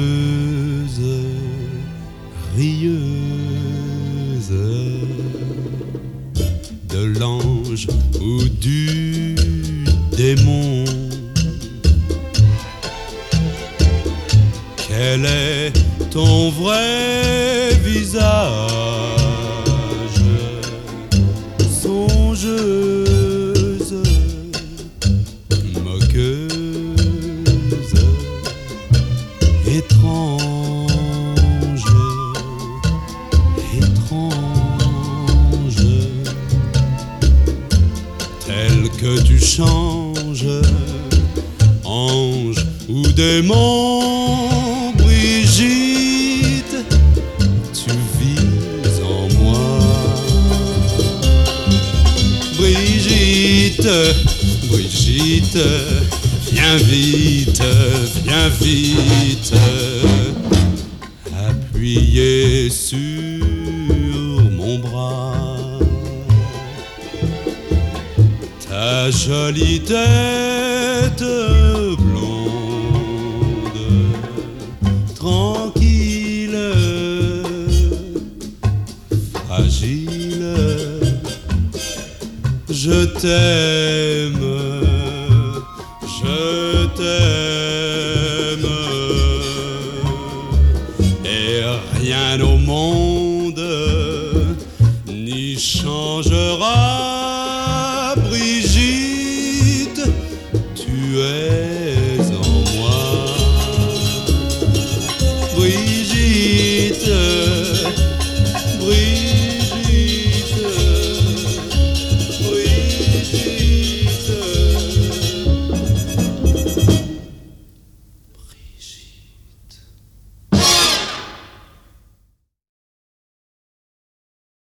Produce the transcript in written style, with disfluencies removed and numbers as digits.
rieuse de l'ange ou du démon. Quel est ton vrai visage, songeuse, moqueuse, étrange, étrange, tel que tu changes, ange ou démon, Brigitte, tu vis en moi. Brigitte, Brigitte, viens vite, viens vite, appuyez sur mon bras. Ta jolie tête blonde, tranquille, fragile, je t'aime, je t'aime, et rien au monde n'y changera. Brigitte, tu es en moi. Brigitte, Brigitte.